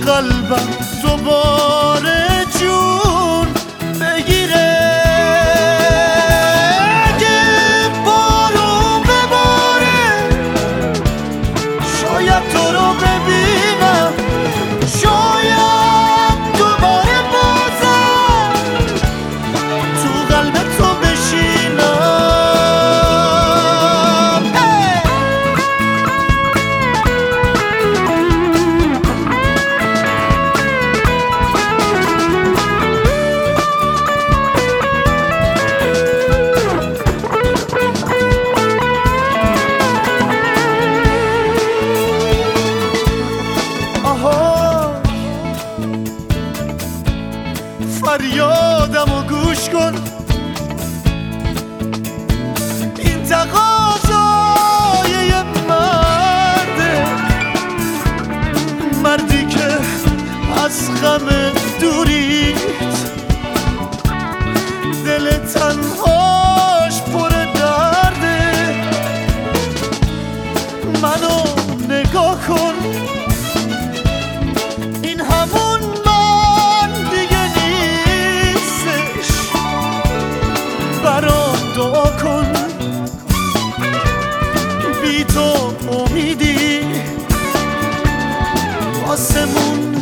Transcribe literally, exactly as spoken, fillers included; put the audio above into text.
قلبم دوباره جون بگیره. اگه بارون بباره شاید تو رو ببینم، شاید دوباره بازم تو قلب تو بشینم. فریادم و گوش کن، این تقاضای یه مرده، مردی که از غم دوریت دل تنهاش پر درده. منو نگاه کن، این همون برام دعا کن، بی تو امیدی آسمون